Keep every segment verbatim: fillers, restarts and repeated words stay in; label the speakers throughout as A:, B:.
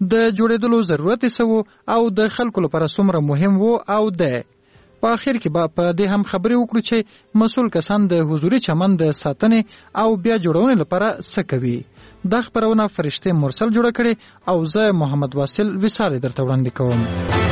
A: د جوړېدلو ضرورت څه او د خلکو لپاره څومره مهم وو او د په اخر کې به په دې هم خبرې وکړو چې مسؤل کسان د حضوري چمن د ساتنې او بیا جوړونې لپاره څه کوي. دا خبرونه فرشته مرسل جوړه کړي او زه محمد واصل وصال درته وړاندې کوم.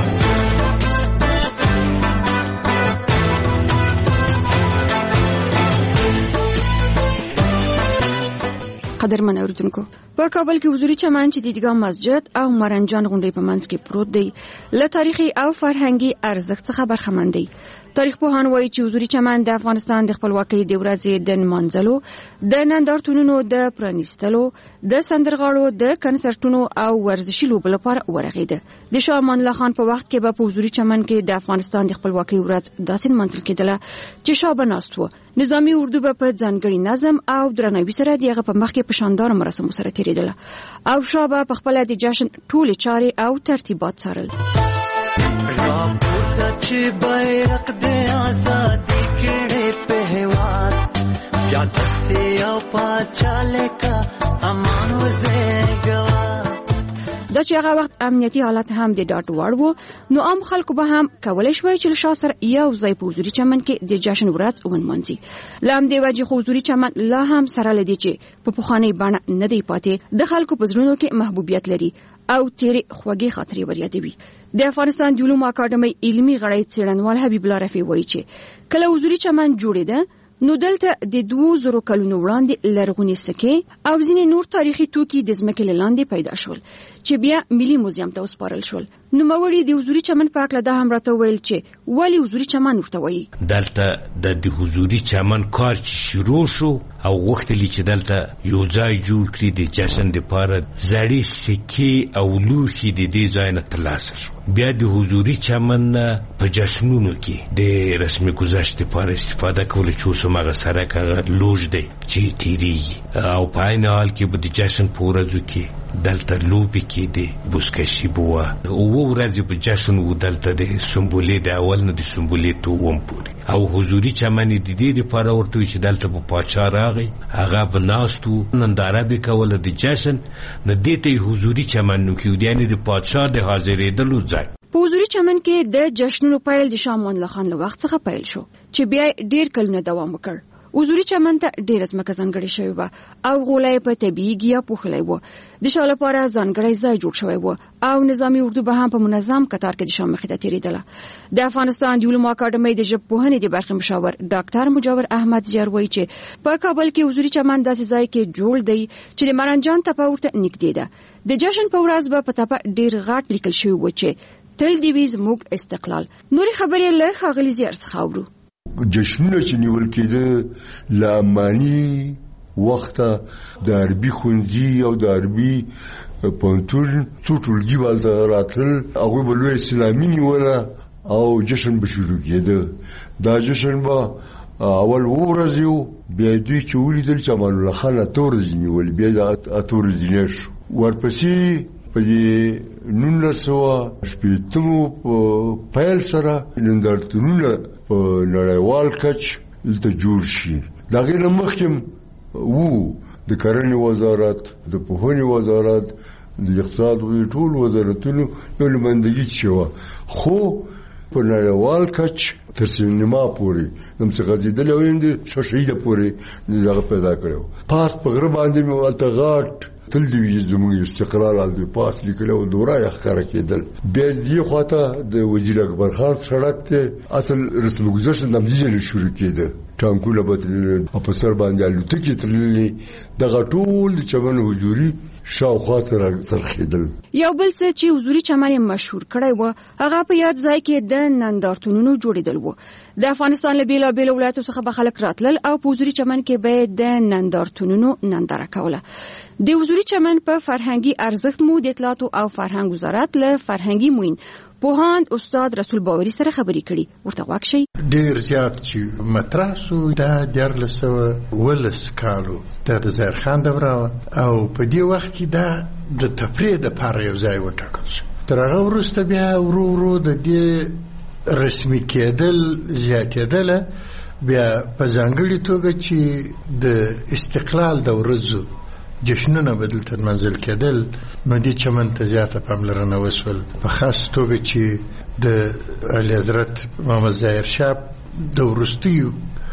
B: قدرمن اوریدونکو، په کابل کې حضوري چمن چې د دیګام مسجد او مرنجان غونډۍ په منځ کې پروت دی، له تاریخي او فرهنګي ارزښت څخه برخمن دی. تاریخ پوهان وایي چې حضوري چمن د افغانستان د خپلواکۍ د ورځې د نمانځلو، د نندارتونونو د پرانیستلو، د سندرغاړو د کنسرتونو او ورزشي لوبو لپاره ورغېده. د شاه امان الله خان په وخت کې به په حضوري چمن کې د افغانستان د خپلواکۍ ورځ داسې نمانځل کېدله چې شاه به ناست و. نظامي اردو به په ځانګړي نظم او درناوي سره د هغه په مخ کې په شاندار مراسمو سره تېرېدله او شاه به په خپله د جشن ټولې چارې او ترتیبات څارل.
C: راپورته چې بیرق د آزادۍ کړې په هېواد بیا دسې او پاچا لکه امان وزېږوه.
B: دا چې هغه وخت امنیتي حالت هم د ډاډ وړ و، نو عام خلکو به هم کولی شوی چې له شاه سره یو ځای په حضوري چمن کې د جشن ورځ ونمانځي. له همدې وجې خو حضوري چمن لا هم سره له دې چې په پخوانۍ بڼه نه دی پاتې، د خلکو په زړونو کې محبوبیت لري او تیرې خوږې خاطرې ور یادوي. د افغانستان د علومو اکاډمۍ علمي غړی څېړنوال حبیب الله رفیع وایي چې کله حضوري چمن جوړېده نو دلته د دوه زرو کلونو وړاندې لرغونې سکې او ځینې نور تاریخي توکي د ځمکې له لاندې پیدا شول چې بیا ملي موزیم ته وسپارل شول. نوموړي د حضوري چمن په هکله دا هم راته ویل چې ولې حضوري چمن ورته وایي.
D: دلته د د حضوري چمن کار چې شروع شو او غوښتلي چې دلته یو ځای جوړ کړي د جشن دپاره زړې سکې او لوښي د دې ځای نه ترلاسه شو. بیا د حضوري چمن په جشنونو کې د رسمي ګذشت دپاره استفاده کوله چې اوس هم هغه سرک هغه لوښ دی چې تېرېږي او په عین حال کې به د جشن په ورځو کې دلته لوبې کېدې، بزکشي به وه. اووه ورځې په جشن و دلته د سنبلې د اول نه د سنبلې ته اووم پورې او حضوري چمن یې د دې دپاره ورته وي چې دلته به پاچا راغی، هغه به ناست و، ننداره به یې کوله د جشن، نه دې ته یې حضوري چمن نوم کېږي، یعنې د پاچا د حاضرېدلو ځای.
B: په حضوري چمن کې د جشنونو پیل د شاه امان الله خان له وخت څخه پیل شو چې بیا ډېر کلونه دوام وکړ. حضوري چمن ته ډېره ځمکه ځانګړې شوې وه او غولی په طبیعي ګیا پوښلی و. د شاه لپاره ځانګړی ځای جوړ شوی و او نظامي اردو به هم په منظم کتار کې د شاه مخې ته تېرېدله. د افغانستان د علومو اکاډمۍ د ژبپوهنې د برخې مشاور ډاکټر مجاور احمد زیار وایي چې په کابل کې حضوري چمن داسې ځای کې جوړ دی چې د مرنجان تپه ورته نږدې ده. د جشن په ورځ به په تپه ډېر غټ لیکل شوي و چې تل دې وي زموږ استقلال. نورې خبرې له ښاغلي زیار څخه اورو.
E: جشنونه چې نیول کېده له اماني وخته د عربي ښوونځي او د عربي پوهنتون څو ټولګي به هلته راتلل، هغوی به لویه اسلامي نیوله او جشن به شروع کېده. دا جشن به اول اووه ورځې و، بیا دوی چې ولیدل چې امان الله خان اته ورځې نیولې، بیا د اته ورځې شو. ورپسې په دې نولس سوه شپېتمو په پیل سره نندارتونونه په نړیوال کچ دلته جوړ شي. د هغې نه مخکې وو د کرنې وزارت، د پوهنې وزارت، د اقتصاد ټول وزارتونو یو نمایندګي شوه، خو په نړیوال کچ تر سینما پورې نم څه غځېدلی او د شهیده پورې دغه پیدا کړی و. پاس په غره باندې مې هلته غاټ تل دې وي زموږ استقلال هلته پاس لیکلی او دوره یې ښکاره کېدل. بیا دې خواته د وزیر اکبر خان سړک ته اصل رسم ګذشت نمځي ځای شروع کېده، ټانکونه به تللي او په سر باندې الوتکې تللې، دغه ټول د چمن حضوري شاوخوا ته راڅرخېدل.
B: یو بل څه چې حضوري چمن یې مشهور کړی و هغه په یاد ځای کې د نندارتونونو جوړېدل و. د افغانستان له بېلابېلو ولایتو څخه به خلک راتلل او په حضوري چمن کې به د نندارتونونو ننداره کوله. د حضوري چمن په فرهنګي ارزښت مو د اطلاعاتو او فرهنګ وزارت له فرهنګي معین پوهاند استاد رسول باوري سره خبرې کړي، ورته غوږ شئ.
F: ډېر زیات چې مطرح سو دا دیارلس سوه اوولس کالو دا د ظاهر خان دوره وه او په دې وخت کې دا د تفریح دپاره یو ځای وټاکل شو. تر هغه وروسته بیا ورو ورو د دې رسمي کېدل زیاتېدله، بیا په ځانګړې توګه چې د استقلال د ورځو جشنونه به دلته منزل کېدل، نو دې چمن ته زیاته پاملرنه وشول، په خاص توګه چې د اعلیحضرت محمد ظاهر شاه د وروستیو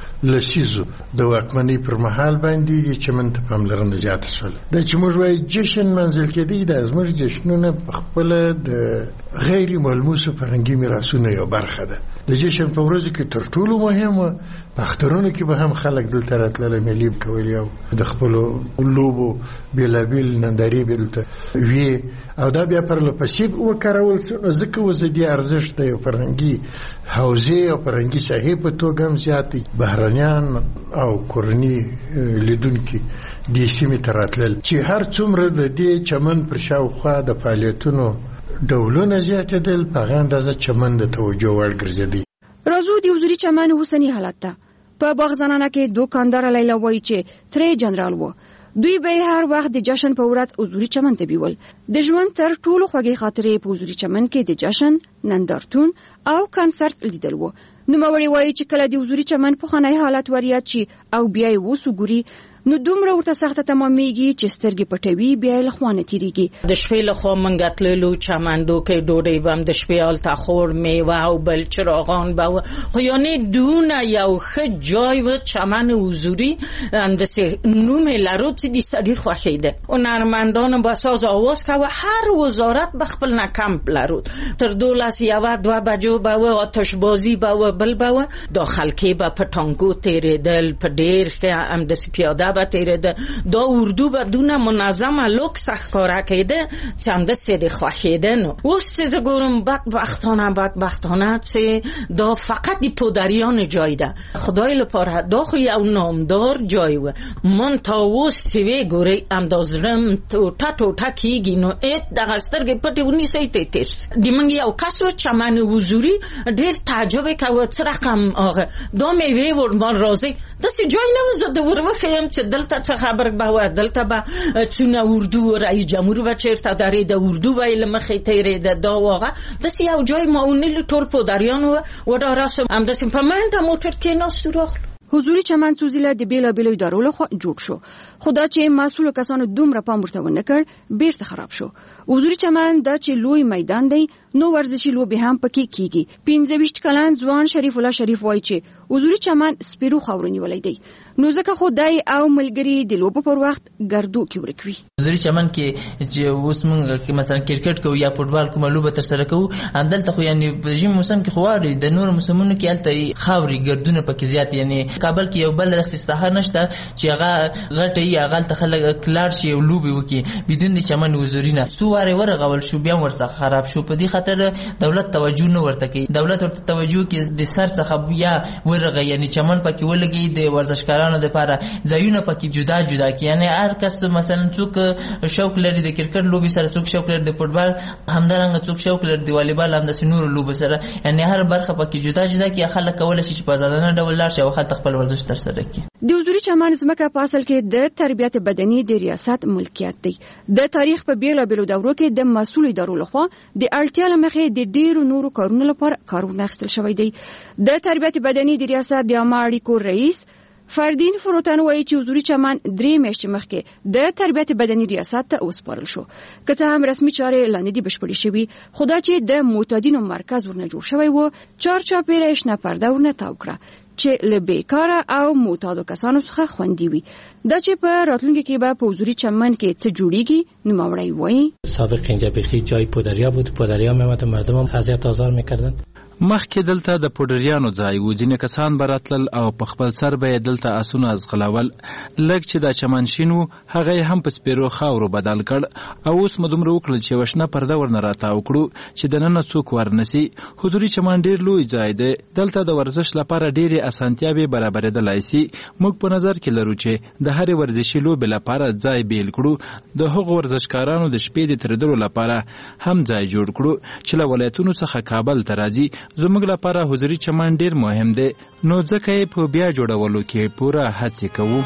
F: لسیزو د واکمنۍ پر مهال باندې دې چمن ته پاملرنه زیاته شول. دا چې موږ وایو جشن منزل کېدی، دا زموږ جشنونه پخپله د غیر ملموسو فرهنګي میراثونو یو برخه ده. د جشن په ورځو کې تر ټولو مهمه په اخترونو کې به هم خلک دلته راتلل، میلې به کولې او د خپلو لوبو بېلابېل نندارې به دلته وي، او دا بیا پرله پسې وکارول شو. ځکه اوس د دې ارزښت د یو فرهنګي حوزې او فرهنګي ساحې په توګه هم زیات دی. بهرنیان او کورني لیدونکي دې سیمې ته راتلل چې هر څومره د دې چمن پر شاوخوا د فعالیتونو ډولونه زیاتېدل، په هغه اندازه چمن د توجه وړ ګرځېدی.
B: راځو د حضوري چمن اوسني حالت ته. په باغزنانه کې دوکاندار لیلا وایي چې ترې جنرال و، دوی به هر وخت د جشن په ورځ حضوري چمن ته بیول. د ژوند تر ټولو خوږې خاطرې په حضوري چمن کې د جشن، نندارتون او کنسرت لیدل و. نوموړی وایي چې کله د حضوري چمن په خانه حالت وریاد شي او بیا یې وسوګوري، نو دومره ورته سخته تمامېږي چې سترګې پټوي، بیا یې له خوا نه تېرېږي.
G: د شپې له خوا موږ تللو چمندو کې ډوډۍ به هم د شپې هلته خور، میوه او بل چراغان به وه، خو یعنې دونه یو ښه جای و چمن حضوري، همداسې نوم یې لرود چې د سړي خوښېده. هنرمندانو به ساز آواز کوه، هر وزارت به خپل نه کمپ لرود، تر دولس یوه دوه بجو به وه، آتشبازي به وه، بل به وه، دا خلکې به په ټانګو تېرېدل، په ډېر ښه همداسې پیاده به تیرده. دا اردو به دونه منظمه لوکس ښکاره کېده چې همداسې د خوښېده. نو اوس چې زه ګورم بدبختانه بدبختانه چې دا فقط د پدریان جای ده. خدای لپاره دا خو یو نامدار جای و، من تا اوس چې وګورئ همدا زړم ټوټه ټوټه کېږي. نو ایت دغه سترګې پټې ونیسئ ته تېر سي. د موږ یو کس و چمن حضوري ډېر تعجب یې کوه څه رقم هغه دا میوې ورمان راځئ، داسې جای نه و زه د ور وښیم چې دلته څه خبر به وه، دلته به څونه اردو رئیس جمهور به چېرته درېده، اردو به یې له مخې تېرېده. دا واقع داسې یو جای ما ونیلو، ټول پدریان وه، وډا راسم همداسې په منډه موټر کېناستو راغلو.
B: حضوري چمن څو ځله د بېلابېلو ادارو لخوا جوړ شو، خو دا چې مسؤلو کسانو دومره پام ورته ونه کړ بیرته خراب شو. حضوري چمن دا چې لوی میدان دی، نو ورزشي لوبې هم پکې کیږي. پنځه ویشت کلن ځوان شریف الله شریف وایي چې حضوري چمن سپیرو خاورو نیولی دی، نو ځکه خو دای او ملګري د لوبو پر وخت ګردو کې ورکوي.
H: حضوري چمن کې چې اوس موږ مثلا کرکټ کوو یا فوټبال کومه لوبه ترسره کوو، همدلته خو یعنی په ژمي موسم کې خو واوري د نور موسمونو کې هلته خاوري ګردونه پکې زیات. یعنی کابل کې یو بل داسې ساحه نشته چې هغه غټه یي، هغه هلته خلک کلاړ شي او لوبې وکړي بدون د چمن حضوري نه. څو وارې ورغول شو بیا ورڅخه خراب شو. په دې خاطر دولت توجه نه ورته کوي. دولت ورته توجه کوي د سر څخه بیا ورغی، یعنی چمن پکې ولګي د ورزشکارانو لپاره ځایونه پکې جدا جدا کی. یعنی هر کس مثلا څوک شوق لري د کرکټ لوبي سره، څوک شوق لري د فوټبال، همدارنګه څوک شوق لري د والیبال، همداسې نور لوبو سره. یعنی هر برخه پکې جدا جدا کی. خلک کولای شي چې په ازادانه ډول لاړ شي او خلک خپل ورزش ترسره کړي.
B: د حضوري چمن ځمکه په اصل کې د تربیت بدني د ریاست ملکیت دی. د تاریخ په بیلابېلو دورو کې د مسؤل ادارو لخوا د اړتیا له مخې د ډېرو نورو کارونو لپاره کارونه اخیستل شوی دی. د تربیت بدني د ریاست د عامه اړیکو رئیس فردین فروتن وایي چې حضوري چمن درې میاشتې مخکې د تربیت بدني ریاست ته وسپارل شو، که څه هم رسمي چارې لا نه دي بشپړې شوي، خو دا چې د معتادینو مرکز ورنه جوړ شوی و، چارچاپېره یې شنه پرده ورنه تاو کړه چې له بیکاره او معتادو کسانو څخه خوندي وي. دا چې په راتلونکي کې به په حضوري چمن کې څه جوړیږي، نوموړی وایي
I: سابق اینجا بخی جای پدریا بود، پدریا میامد مردم هم اذیت آزار میکردن.
J: مخکې دلته د پوډریانو ځای و، ځینې کسان به راتلل او په خپل سر به یې دلته اسونه ازغلول. لږ چې دا چمن شین و هغه یې هم په سپیرو خاورو بدل کړ او اوس مو دومره وکړل چې یوه شنه پرده ورنه راتاو کړو چې دننه څوک ورنسي. حضوري چمن ډېر لوی ځای دی، دلته د ورزش لپاره ډېرې اسانتیاوې برابرېدلی سي. موږ په نظر کې لرو چې د هرې ورزشي لوبې لپاره ځای بیل کړو، د هغو ورزشکارانو د شپې د تېرېدلو لپاره هم ځای جوړ کړو چې له ولایتونو څخه کابل ته راځي. زموږ لپاره حضوري چمن ډیر مهم دی، نو ځکه یې په بیا جوړولو کې پوره هڅې کوو.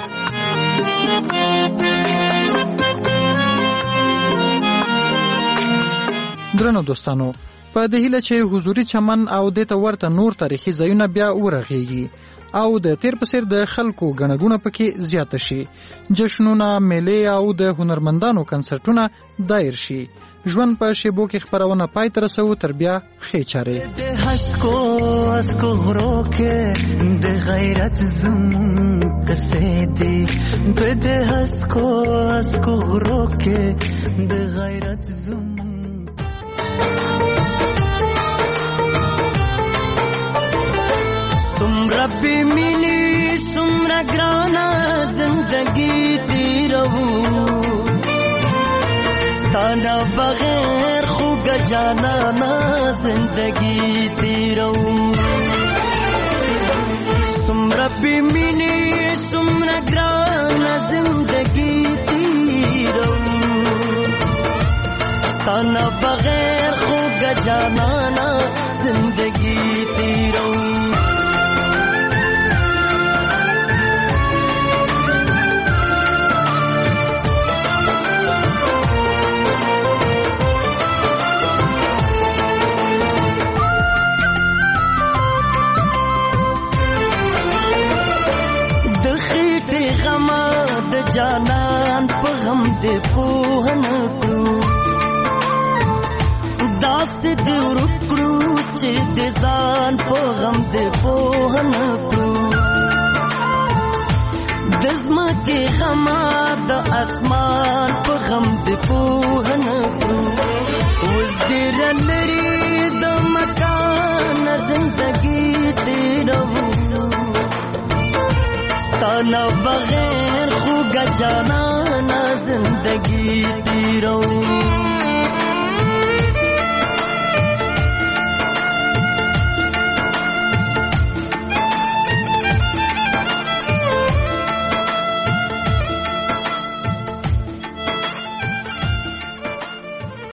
A: درنو دوستانو، په دې هیله چې حضوري چمن او دې ته ورته نور تاریخي ځایونه بیا ورغېږي او د تیر په څیر د خلکو غنګونه پکې زیات شي. جشنونه، میلې او د هنرمندانو کنسرټونه دایر شي. ژوند په شیبو کې خبرونه پای ته رسو تر بیا ښې چارې.
C: د حسکو اسکو غرو کې د غیرت زمون کسې دی، په د حسکو اسکو غرو کې د غیرت زمون. سمرا بی ملی سمرا گرانا زندگی تیرو، ستانا بغیر خوگ جانانا زندگی تیرو. سمرا بی ملی سمرا گرانا زندگی تیرو، ستانا بغیر خوگ جانانا زندگی تیرو. جانان په غم دې پوهن کړو، داسې دې ورکړو چې دې ځان په غم دې پوهن کړو. د ځمکې غما د اسمان په غم دې پوهن کړو. اوس ډېره لرې د مکان زندګي تېروو، ستانه بغیر خوږه جانانه زندگی تیرو.